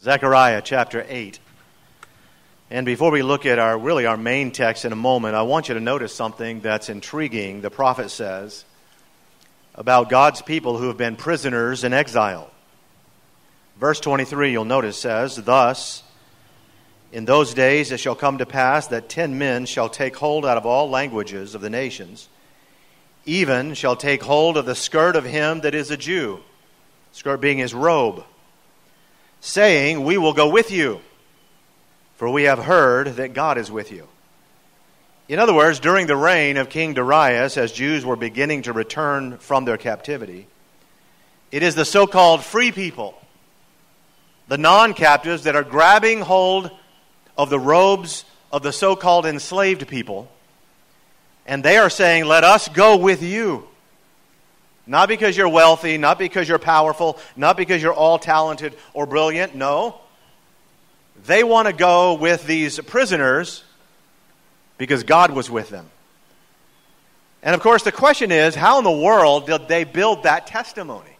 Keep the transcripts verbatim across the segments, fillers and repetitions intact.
Zechariah chapter eight. And before we look at our really our main text in a moment, I want you to notice something that's intriguing. The prophet says about God's people who have been prisoners in exile. Verse twenty-three, you'll notice, says, "Thus, in those days it shall come to pass that ten men shall take hold out of all languages of the nations, even shall take hold of the skirt of him that is a Jew," skirt being his robe, "saying, We will go with you, for we have heard that God is with you." In other words, during the reign of King Darius, as Jews were beginning to return from their captivity, it is the so-called free people, the non-captives, that are grabbing hold of the robes of the so-called enslaved people, and they are saying, "Let us go with you." Not because you're wealthy, not because you're powerful, not because you're all talented or brilliant. No. They want to go with these prisoners because God was with them. And of course the question is, how in the world did they build that testimony?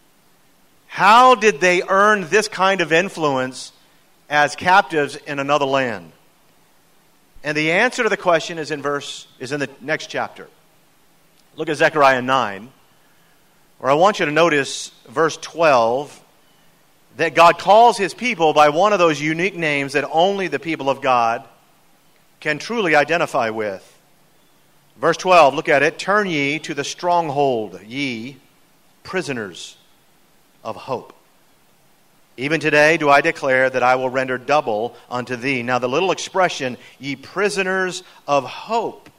How did they earn this kind of influence as captives in another land? And the answer to the question is in verse is in the next chapter. Look at Zechariah nine. Or I want you to notice verse twelve, that God calls his people by one of those unique names that only the people of God can truly identify with. Verse twelve, look at it. "Turn ye to the stronghold, ye prisoners of hope. Even today do I declare that I will render double unto thee." Now the little expression, "ye prisoners of hope,"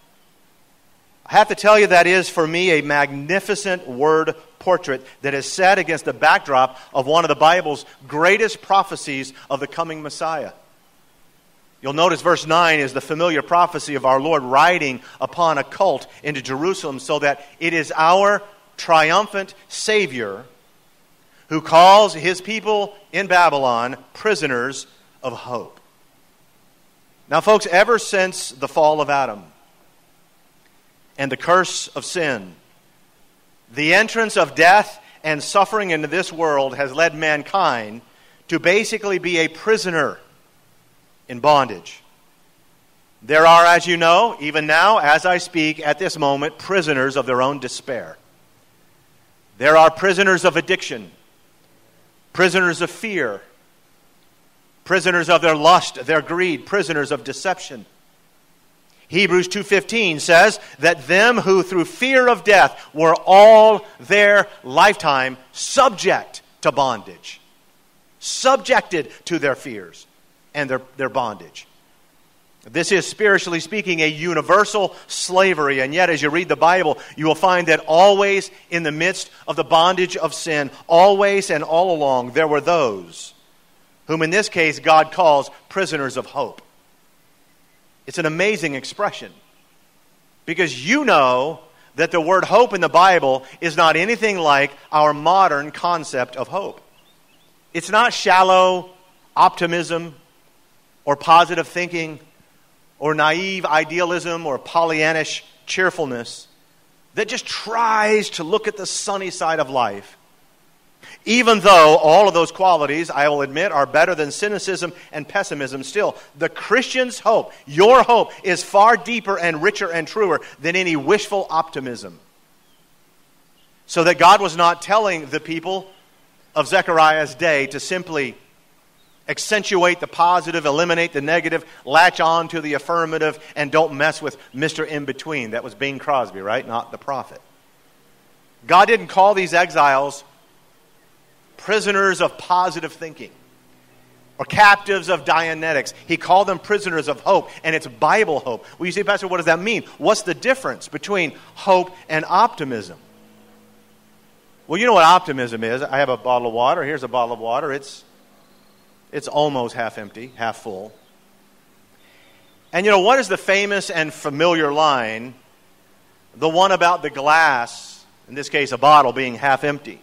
I have to tell you, that is for me a magnificent word portrait that is set against the backdrop of one of the Bible's greatest prophecies of the coming Messiah. You'll notice verse nine is the familiar prophecy of our Lord riding upon a colt into Jerusalem, so that it is our triumphant Savior who calls his people in Babylon prisoners of hope. Now folks, ever since the fall of Adam and the curse of sin, the entrance of death and suffering into this world has led mankind to basically be a prisoner in bondage. There are, as you know, even now, as I speak at this moment, prisoners of their own despair. There are prisoners of addiction, prisoners of fear, prisoners of their lust, their greed, prisoners of deception. Hebrews two fifteen says that them who through fear of death were all their lifetime subject to bondage, subjected to their fears and their, their bondage. This is, spiritually speaking, a universal slavery. And yet, as you read the Bible, you will find that always in the midst of the bondage of sin, always and all along, there were those whom in this case God calls prisoners of hope. It's an amazing expression, because you know that the word hope in the Bible is not anything like our modern concept of hope. It's not shallow optimism or positive thinking or naive idealism or Pollyannish cheerfulness that just tries to look at the sunny side of life. Even though all of those qualities, I will admit, are better than cynicism and pessimism, still, the Christian's hope, your hope, is far deeper and richer and truer than any wishful optimism. So that God was not telling the people of Zechariah's day to simply accentuate the positive, eliminate the negative, latch on to the affirmative, and don't mess with Mister In-Between. That was Bing Crosby, right? Not the prophet. God didn't call these exiles prisoners of positive thinking or captives of Dianetics. He called them prisoners of hope, and it's Bible hope. Well, you say, Pastor, what does that mean? What's the difference between hope and optimism? Well, you know what optimism is. I have a bottle of water. Here's a bottle of water. It's it's almost half empty, half full. And you know, what is the famous and familiar line? The one about the glass, in this case a bottle, being half empty.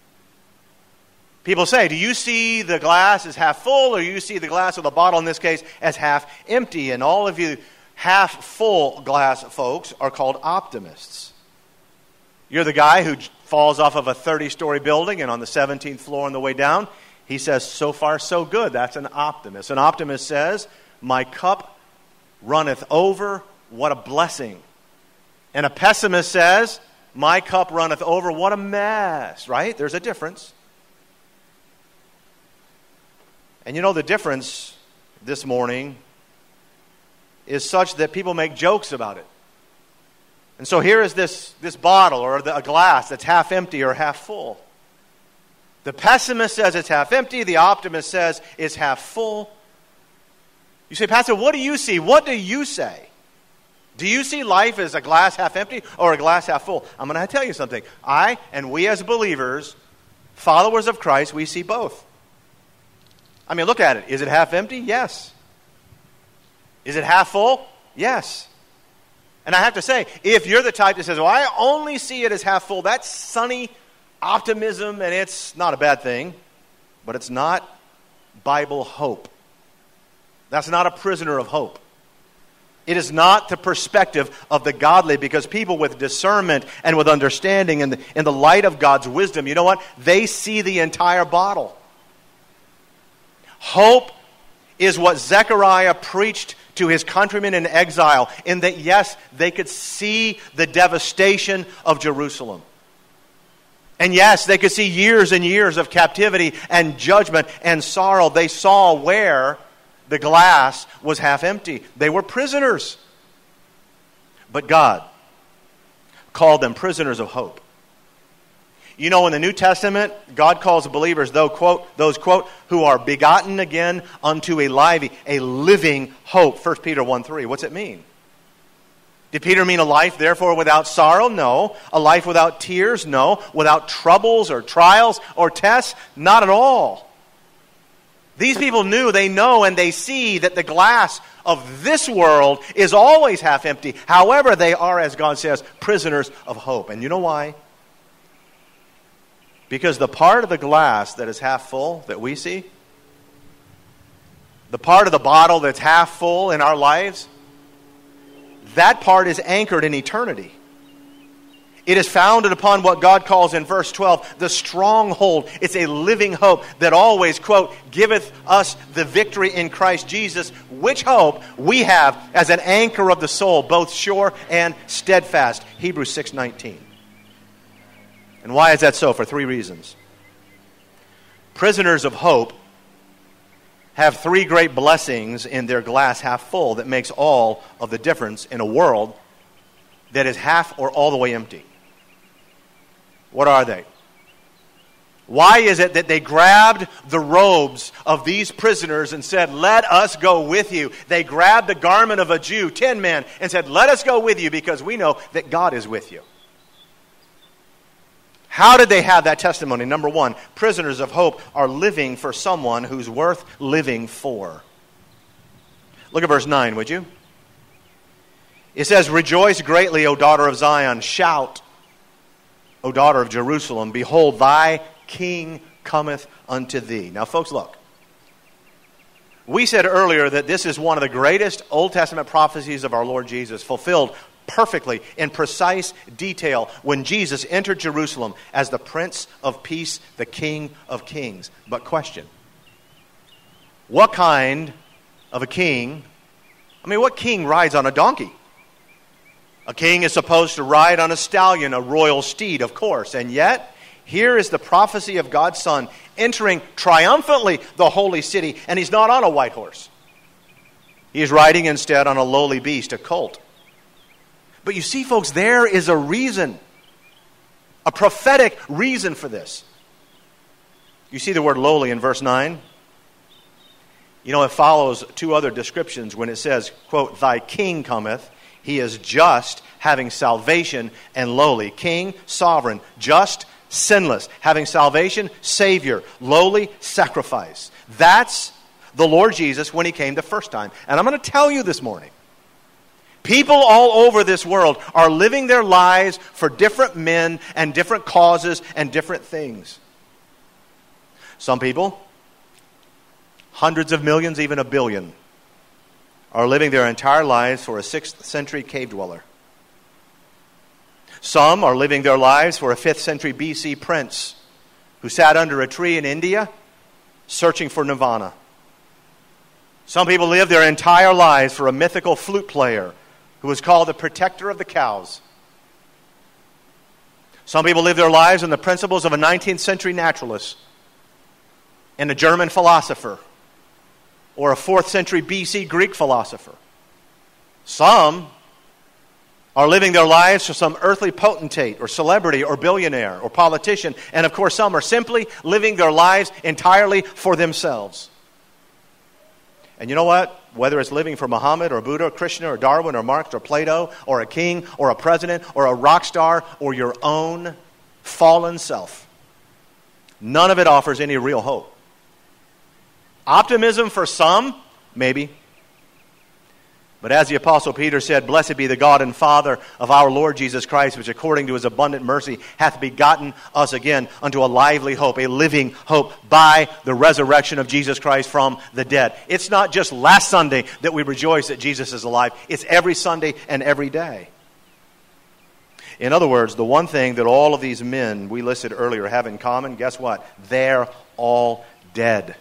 People say, do you see the glass as half full, or do you see the glass of the bottle, in this case, as half empty? And all of you half full glass folks are called optimists. You're the guy who falls off of a thirty-story building, and on the seventeenth floor on the way down, He says, so far so good. That's an optimist. An optimist says, my cup runneth over. What a blessing. And a pessimist says, my cup runneth over. What a mess. Right? There's a difference. And you know, the difference this morning is such that people make jokes about it. And so here is this, this bottle or the, a glass that's half empty or half full. The pessimist says it's half empty. The optimist says it's half full. You say, Pastor, what do you see? What do you say? Do you see life as a glass half empty or a glass half full? I'm going to tell you something. I and we as believers, followers of Christ, we see both. I mean, look at it. Is it half empty? Yes. Is it half full? Yes. And I have to say, if you're the type that says, well, I only see it as half full, that's sunny optimism, and it's not a bad thing, but it's not Bible hope. That's not a prisoner of hope. It is not the perspective of the godly, because people with discernment and with understanding and in, in the light of God's wisdom, you know what? They see the entire bottle. Hope is what Zechariah preached to his countrymen in exile, in that, yes, they could see the devastation of Jerusalem. And yes, they could see years and years of captivity and judgment and sorrow. They saw where the glass was half empty. They were prisoners. But God called them prisoners of hope. You know, in the New Testament, God calls believers, though, quote, those, quote, who are begotten again unto a living, a living hope. First Peter one three. What's it mean? Did Peter mean a life, therefore, without sorrow? No. A life without tears? No. Without troubles or trials or tests? Not at all. These people knew, they know, and they see that the glass of this world is always half empty. However, they are, as God says, prisoners of hope. And you know why? Because the part of the glass that is half full that we see, the part of the bottle that's half full in our lives, that part is anchored in eternity. It is founded upon what God calls in verse twelve, the stronghold. It's a living hope that always, quote, giveth us the victory in Christ Jesus, which hope we have as an anchor of the soul, both sure and steadfast. Hebrews six nineteen. And why is that so? For three reasons. Prisoners of hope have three great blessings in their glass half full that makes all of the difference in a world that is half or all the way empty. What are they? Why is it that they grabbed the robes of these prisoners and said, let us go with you? They grabbed the garment of a Jew, ten men, and said, let us go with you because we know that God is with you. How did they have that testimony? Number one, prisoners of hope are living for someone who's worth living for. Look at verse nine, would you? It says, rejoice greatly, O daughter of Zion. Shout, O daughter of Jerusalem. Behold, thy king cometh unto thee. Now, folks, look. We said earlier that this is one of the greatest Old Testament prophecies of our Lord Jesus, fulfilled perfectly in precise detail when Jesus entered Jerusalem as the Prince of Peace, the King of Kings. But question, what kind of a king, I mean, what king rides on a donkey? A king is supposed to ride on a stallion, a royal steed, of course. And yet, here is the prophecy of God's Son entering triumphantly the holy city, and he's not on a white horse. He's riding instead on a lowly beast, a colt. But you see, folks, there is a reason, a prophetic reason for this. You see the word lowly in verse nine? You know, it follows two other descriptions when it says, quote, thy king cometh. He is just, having salvation, and lowly. King, sovereign, just, sinless, having salvation, Savior, lowly, sacrifice. That's the Lord Jesus when he came the first time. And I'm going to tell you this morning, people all over this world are living their lives for different men and different causes and different things. Some people, hundreds of millions, even a billion, are living their entire lives for a sixth century cave dweller. Some are living their lives for a fifth century B C prince who sat under a tree in India searching for nirvana. Some people live their entire lives for a mythical flute player who is called the protector of the cows. Some people live their lives on the principles of a nineteenth century naturalist and a German philosopher or a fourth century B C Greek philosopher. Some are living their lives for some earthly potentate or celebrity or billionaire or politician. And of course, some are simply living their lives entirely for themselves. And you know what? Whether it's living for Muhammad or Buddha or Krishna or Darwin or Marx or Plato or a king or a president or a rock star or your own fallen self, none of it offers any real hope. Optimism for some, maybe. But as the Apostle Peter said, blessed be the God and Father of our Lord Jesus Christ, which according to his abundant mercy hath begotten us again unto a lively hope, a living hope by the resurrection of Jesus Christ from the dead. It's not just last Sunday that we rejoice that Jesus is alive. It's every Sunday and every day. In other words, the one thing that all of these men we listed earlier have in common, guess what? They're all dead.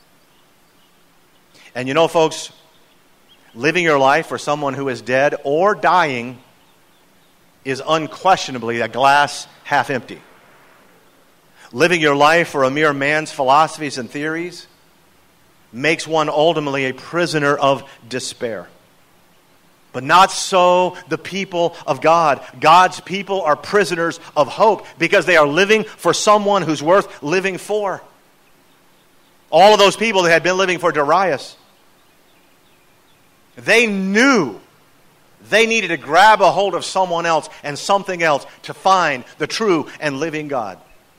And you know, folks, living your life for someone who is dead or dying is unquestionably a glass half empty. Living your life for a mere man's philosophies and theories makes one ultimately a prisoner of despair. But not so the people of God. God's people are prisoners of hope because they are living for someone who's worth living for. All of those people that had been living for Darius, they knew they needed to grab a hold of someone else and something else to find the true and living God.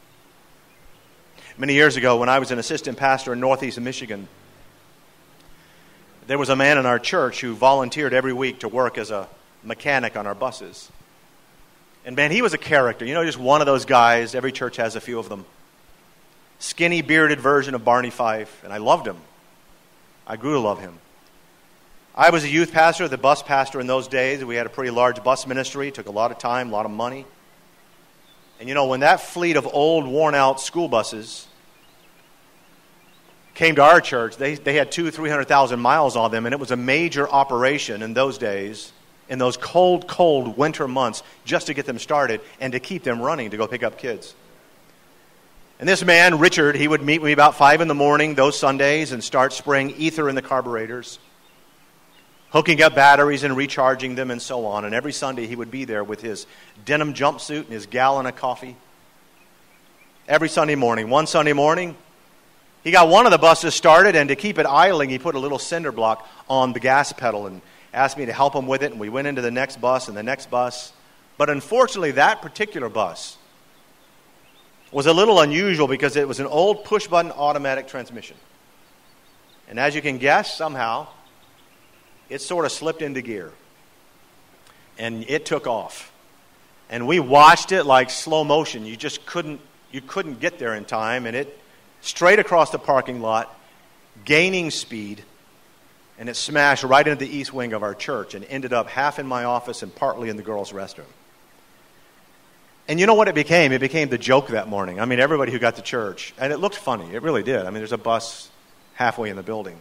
Many years ago, when I was an assistant pastor in Northeast Michigan, there was a man in our church who volunteered every week to work as a mechanic on our buses. And man, he was a character. You know, just one of those guys. Every church has a few of them. Skinny, bearded version of Barney Fife. And I loved him. I grew to love him. I was a youth pastor, the bus pastor in those days. We had a pretty large bus ministry. It took a lot of time, a lot of money. And you know, when that fleet of old, worn-out school buses came to our church, they, they had two, three hundred thousand miles on them, and it was a major operation in those days, in those cold, cold winter months, just to get them started and to keep them running to go pick up kids. And this man, Richard, he would meet me about five in the morning those Sundays and start spraying ether in the carburetors, hooking up batteries and recharging them and so on. And every Sunday he would be there with his denim jumpsuit and his gallon of coffee. Every Sunday morning. One Sunday morning, he got one of the buses started, and to keep it idling, he put a little cinder block on the gas pedal and asked me to help him with it. And we went into the next bus and the next bus. But unfortunately, that particular bus was a little unusual because it was an old push-button automatic transmission. And as you can guess, somehow, it sort of slipped into gear. And it took off. And we watched it like slow motion. You just couldn't, you couldn't get there in time. And it straight across the parking lot, gaining speed, and it smashed right into the east wing of our church and ended up half in my office and partly in the girls' restroom. And you know what it became? It became the joke that morning. I mean, everybody who got to church, and it looked funny. It really did. I mean, there's a bus halfway in the building.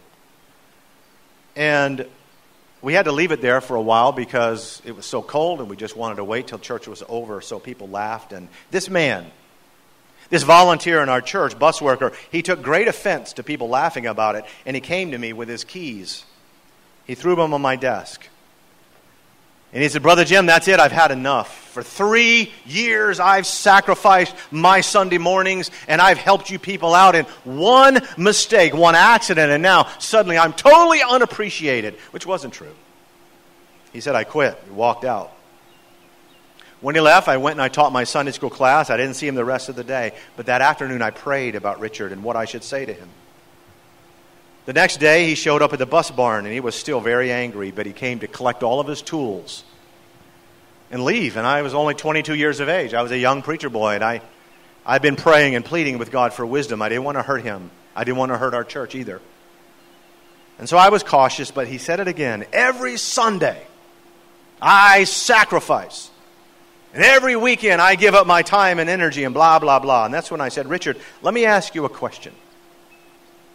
And we had to leave it there for a while because it was so cold, and we just wanted to wait till church was over so people laughed. And this man, this volunteer in our church, bus worker, he took great offense to people laughing about it, and he came to me with his keys. He threw them on my desk. And he said, Brother Jim, that's it. I've had enough. For three years, I've sacrificed my Sunday mornings, and I've helped you people out in one mistake, one accident, and now suddenly I'm totally unappreciated, which wasn't true. He said, I quit. He walked out. When he left, I went and I taught my Sunday school class. I didn't see him the rest of the day. But that afternoon, I prayed about Richard and what I should say to him. The next day, he showed up at the bus barn, and he was still very angry, but he came to collect all of his tools and leave. And I was only twenty-two years of age. I was a young preacher boy, and I, I'd been praying and pleading with God for wisdom. I didn't want to hurt him. I didn't want to hurt our church either. And so I was cautious, but he said it again. Every Sunday, I sacrifice. And every weekend, I give up my time and energy and blah, blah, blah. And that's when I said, Richard, let me ask you a question.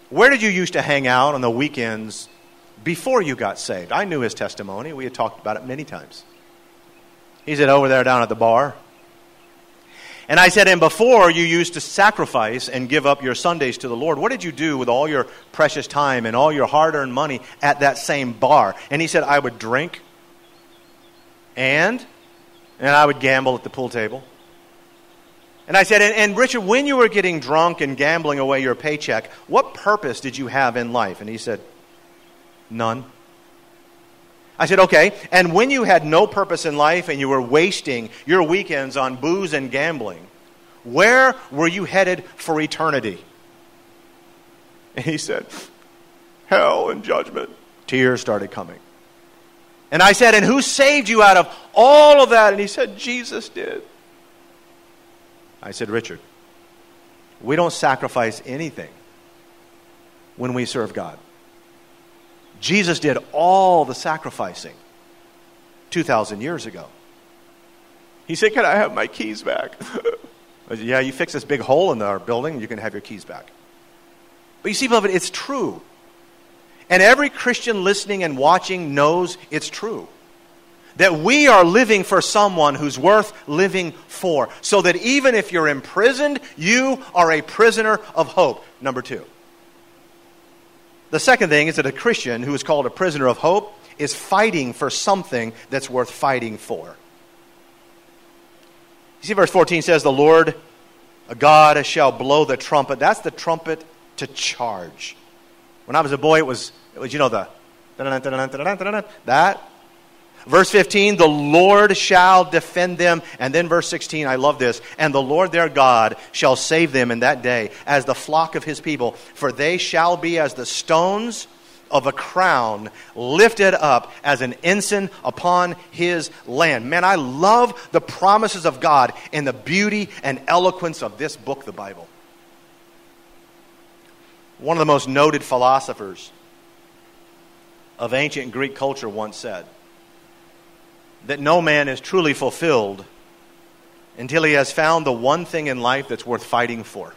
where did you used to hang out on the weekends before you got saved? I knew his testimony. We had talked about it many times. He said, over there down at the bar. And I said, and before you used to sacrifice and give up your Sundays to the Lord, what did you do with all your precious time and all your hard-earned money at that same bar? And he said, I would drink and, and I would gamble at the pool table. And I said, and, and Richard, when you were getting drunk and gambling away your paycheck, what purpose did you have in life? And he said, none. I said, okay, and when you had no purpose in life and you were wasting your weekends on booze and gambling, where were you headed for eternity? And he said, hell and judgment. Tears started coming. And I said, and who saved you out of all of that? And he said, Jesus did. I said, Richard, we don't sacrifice anything when we serve God. Jesus did all the sacrificing two thousand years ago. He said, can I have my keys back? I said, yeah, you fix this big hole in our building, you can have your keys back. But you see, beloved, it's true. And every Christian listening and watching knows it's true. That we are living for someone who's worth living for. So that even if you're imprisoned, you are a prisoner of hope. Number two. The second thing is that a Christian who is called a prisoner of hope is fighting for something that's worth fighting for. You see, verse fourteen says, the Lord God shall blow the trumpet. That's the trumpet to charge. When I was a boy, it was, it was you know, the that. Verse fifteen, the Lord shall defend them. And then verse sixteen, I love this. And the Lord their God shall save them in that day as the flock of his people. For they shall be as the stones of a crown lifted up as an ensign upon his land. Man, I love the promises of God in the beauty and eloquence of this book, the Bible. One of the most noted philosophers of ancient Greek culture once said that no man is truly fulfilled until he has found the one thing in life that's worth fighting for.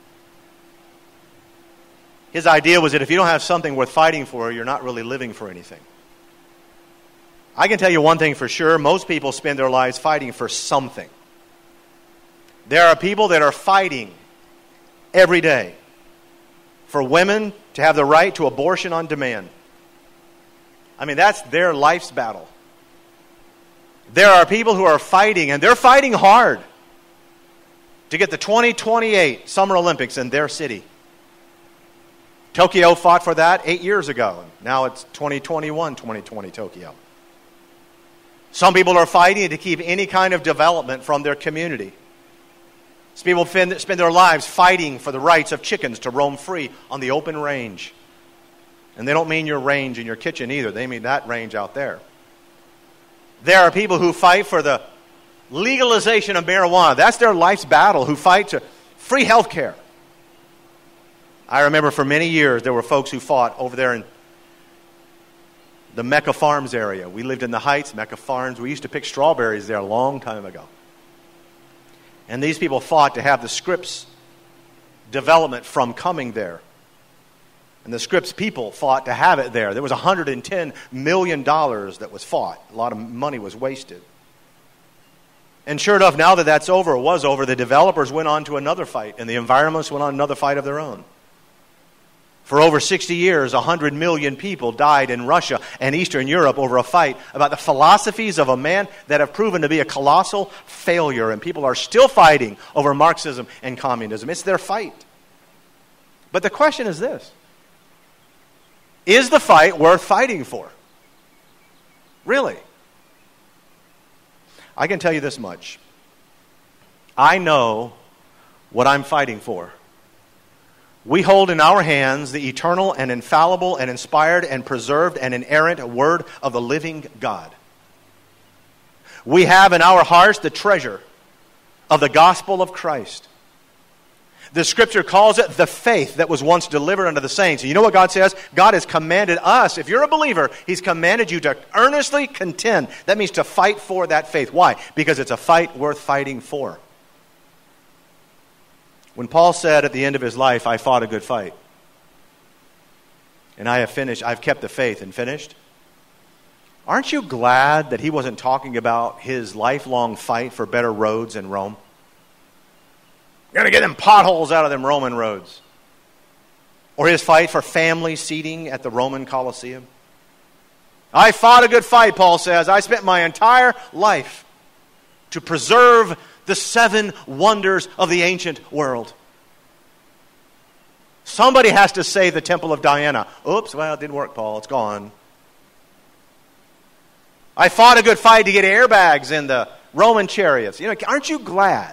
His idea was that if you don't have something worth fighting for, you're not really living for anything. I can tell you one thing for sure, most people spend their lives fighting for something. There are people that are fighting every day for women to have the right to abortion on demand. I mean, that's their life's battle. There are people who are fighting, and they're fighting hard, to get the twenty twenty-eight Summer Olympics in their city. Tokyo fought for that eight years ago. Now it's twenty twenty-one, twenty twenty Tokyo. Some people are fighting to keep any kind of development from their community. Some people spend their lives fighting for the rights of chickens to roam free on the open range. And they don't mean your range in your kitchen either. They mean that range out there. There are people who fight for the legalization of marijuana. That's their life's battle, who fight to free health care. I remember for many years there were folks who fought over there in the Mecca Farms area. We lived in the Heights, Mecca Farms. We used to pick strawberries there a long time ago. And these people fought to have the Scripps development from coming there. And the Scripps people fought to have it there. There was one hundred ten million dollars that was fought. A lot of money was wasted. And sure enough, now that that's over, or was over, the developers went on to another fight, and the environmentalists went on another fight of their own. For over sixty years, one hundred million people died in Russia and Eastern Europe over a fight about the philosophies of a man that have proven to be a colossal failure. And people are still fighting over Marxism and communism. It's their fight. But the question is this. Is the fight worth fighting for? Really? I can tell you this much. I know what I'm fighting for. We hold in our hands the eternal and infallible and inspired and preserved and inerrant word of the living God. We have in our hearts the treasure of the gospel of Christ. The Scripture calls it the faith that was once delivered unto the saints. And you know what God says? God has commanded us, if you're a believer, He's commanded you to earnestly contend. That means to fight for that faith. Why? Because it's a fight worth fighting for. When Paul said at the end of his life, I fought a good fight, and I have finished, I've kept the faith and finished. Aren't you glad that he wasn't talking about his lifelong fight for better roads in Rome? You're going to get them potholes out of them Roman roads. Or his fight for family seating at the Roman Colosseum. I fought a good fight, Paul says. I spent my entire life to preserve the seven wonders of the ancient world. Somebody has to save the Temple of Diana. Oops, well, it didn't work, Paul. It's gone. I fought a good fight to get airbags in the Roman chariots. You know, aren't you glad?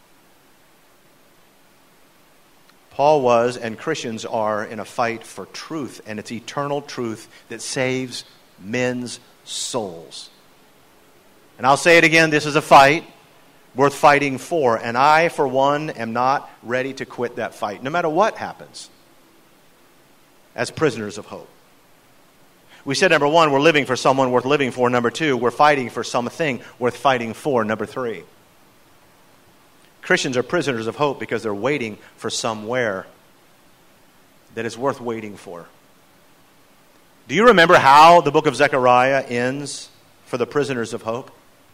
Paul was, and Christians are, in a fight for truth, and it's eternal truth that saves men's souls. And I'll say it again, this is a fight worth fighting for, and I, for one, am not ready to quit that fight, no matter what happens, as prisoners of hope. We said, number one, we're living for someone worth living for. Number two, we're fighting for something worth fighting for. Number three, Christians are prisoners of hope because they're waiting for somewhere that is worth waiting for. Do you remember how the book of Zechariah ends for the prisoners of hope?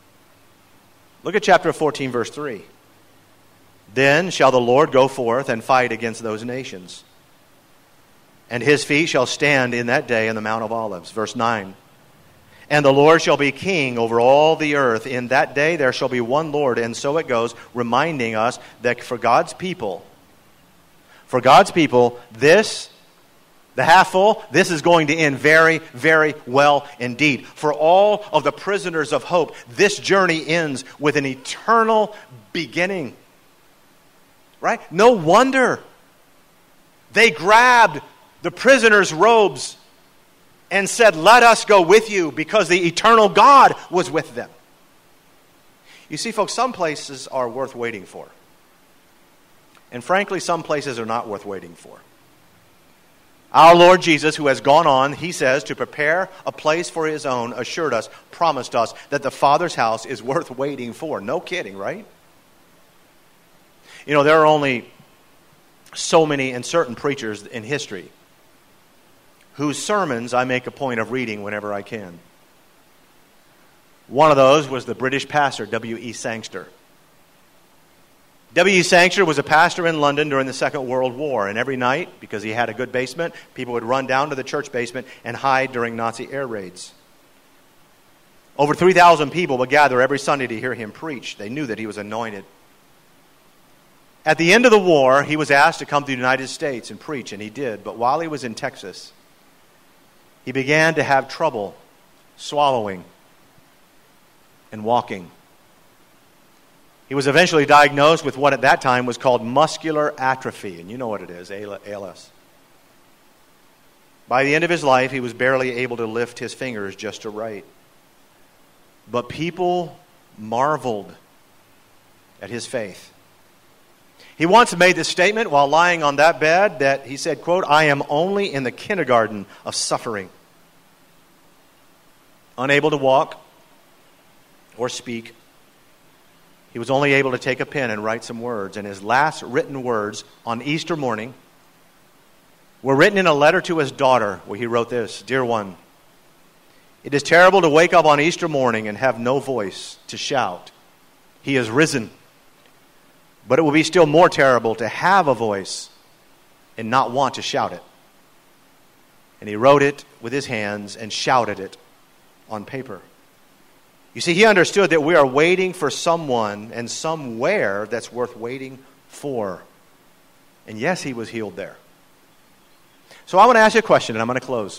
Look at chapter fourteen, verse three. Then shall the Lord go forth and fight against those nations, and his feet shall stand in that day in the Mount of Olives. Verse nine. And the Lord shall be king over all the earth. In that day there shall be one Lord. And so it goes, reminding us that for God's people, for God's people, this, the half full, this is going to end very, very well indeed. For all of the prisoners of hope, this journey ends with an eternal beginning. Right? No wonder they grabbed the prisoners' robes and said, let us go with you, because the eternal God was with them. You see, folks, some places are worth waiting for. And frankly, some places are not worth waiting for. Our Lord Jesus, who has gone on, he says, to prepare a place for his own, assured us, promised us that the Father's house is worth waiting for. No kidding, right? You know, there are only so many and certain preachers in history whose sermons I make a point of reading whenever I can. One of those was the British pastor, W E Sangster. W E Sangster was a pastor in London during the Second World War, and every night, because he had a good basement, people would run down to the church basement and hide during Nazi air raids. Over three thousand people would gather every Sunday to hear him preach. They knew that he was anointed. At the end of the war, he was asked to come to the United States and preach, and he did. But while he was in Texas, he began to have trouble swallowing and walking. He was eventually diagnosed with what at that time was called muscular atrophy, and you know what it is, A L S. By the end of his life, he was barely able to lift his fingers just to write. But people marveled at his faith. He once made this statement while lying on that bed that he said, quote, I am only in the kindergarten of suffering. Unable to walk or speak, he was only able to take a pen and write some words. And his last written words on Easter morning were written in a letter to his daughter, where he wrote this, Dear one, it is terrible to wake up on Easter morning and have no voice to shout, He is risen. But it will be still more terrible to have a voice and not want to shout it. And he wrote it with his hands and shouted it on paper. You see, he understood that we are waiting for someone and somewhere that's worth waiting for. And yes, he was healed there. So I want to ask you a question, and I'm going to close.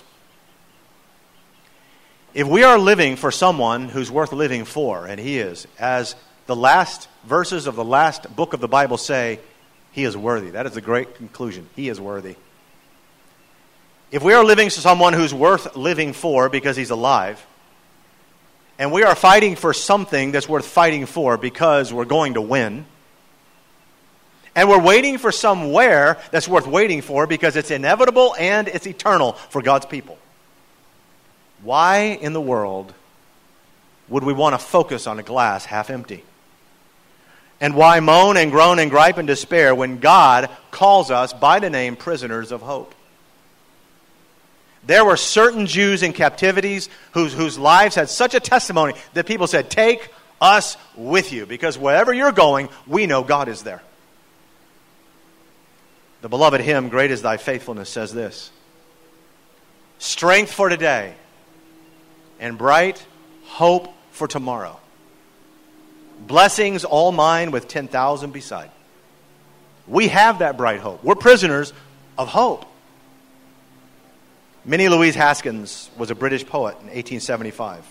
If we are living for someone who's worth living for, and he is, as the last verses of the last book of the Bible say, he is worthy. That is the great conclusion. He is worthy. If we are living for someone who's worth living for because he's alive, and we are fighting for something that's worth fighting for because we're going to win, and we're waiting for somewhere that's worth waiting for because it's inevitable and it's eternal for God's people, why in the world would we want to focus on a glass half empty? And why moan and groan and gripe and despair when God calls us by the name prisoners of hope? There were certain Jews in captivities whose, whose lives had such a testimony that people said, take us with you, because wherever you're going, we know God is there. The beloved hymn, Great is Thy Faithfulness, says this: strength for today and bright hope for tomorrow. Blessings all mine with ten thousand beside. We have that bright hope. We're prisoners of hope. Minnie Louise Haskins was a British poet in eighteen seventy-five.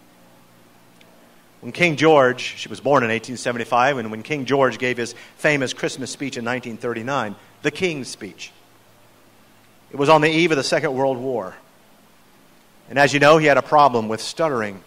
When King George, she was born in eighteen seventy-five, and when King George gave his famous Christmas speech in nineteen thirty-nine, the King's Speech, it was on the eve of the Second World War. And as you know, he had a problem with stuttering.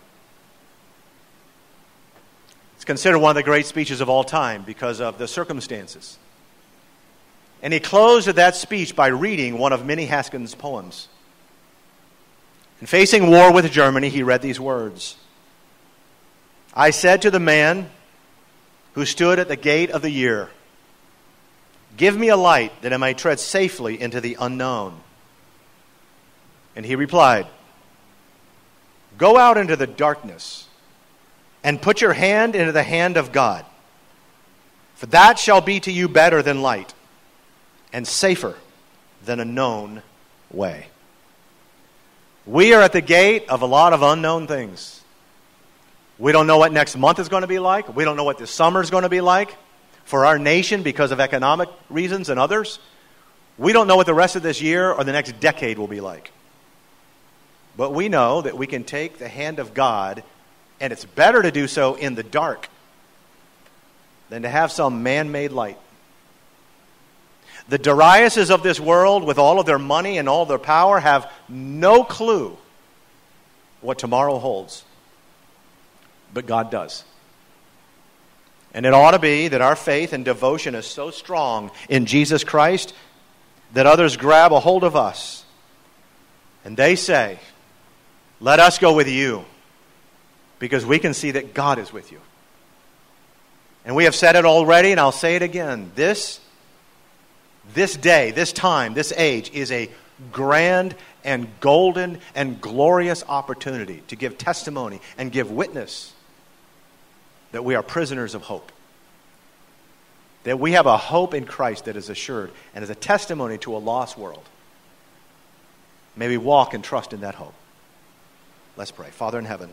It's considered one of the great speeches of all time because of the circumstances. And he closed that speech by reading one of Minnie Haskins' poems. In facing war with Germany, he read these words: I said to the man who stood at the gate of the year, give me a light that I may tread safely into the unknown. And he replied, go out into the darkness and put your hand into the hand of God, for that shall be to you better than light and safer than a known way. We are at the gate of a lot of unknown things. We don't know what next month is going to be like. We don't know what this summer is going to be like for our nation because of economic reasons and others. We don't know what the rest of this year or the next decade will be like. But we know that we can take the hand of God, and it's better to do so in the dark than to have some man-made light. The Dariuses of this world, with all of their money and all their power, have no clue what tomorrow holds. But God does. And it ought to be that our faith and devotion is so strong in Jesus Christ that others grab a hold of us and they say, let us go with you, because we can see that God is with you. And we have said it already, and I'll say it again. This This day, this time, this age is a grand and golden and glorious opportunity to give testimony and give witness that we are prisoners of hope. That we have a hope in Christ that is assured and is a testimony to a lost world. May we walk and trust in that hope. Let's pray. Father in heaven,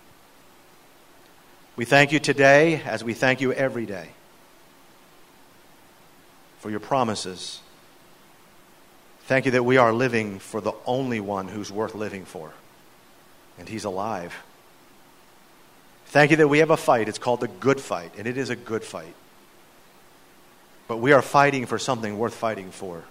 we thank you today as we thank you every day for your promises. Thank you that we are living for the only one who's worth living for, and he's alive. Thank you that we have a fight. It's called the good fight, and it is a good fight. But we are fighting for something worth fighting for.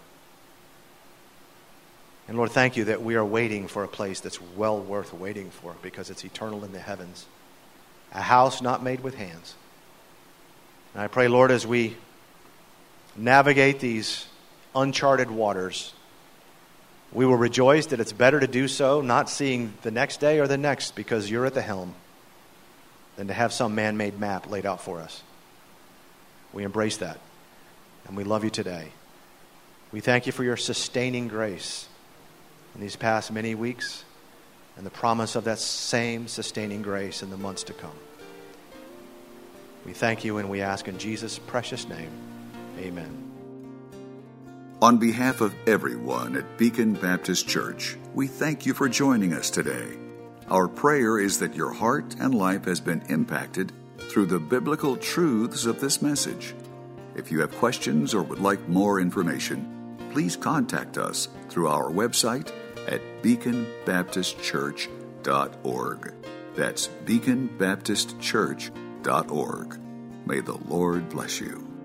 And Lord, thank you that we are waiting for a place that's well worth waiting for, because it's eternal in the heavens. A house not made with hands. And I pray, Lord, as we navigate these uncharted waters, we will rejoice that it's better to do so not seeing the next day or the next because you're at the helm than to have some man-made map laid out for us. We embrace that, and we love you today. We thank you for your sustaining grace in these past many weeks and the promise of that same sustaining grace in the months to come. We thank you and we ask in Jesus' precious name. Amen. On behalf of everyone at Beacon Baptist Church, we thank you for joining us today. Our prayer is that your heart and life has been impacted through the biblical truths of this message. If you have questions or would like more information, please contact us through our website at beacon baptist church dot org. That's beacon baptist church dot org. May the Lord bless you.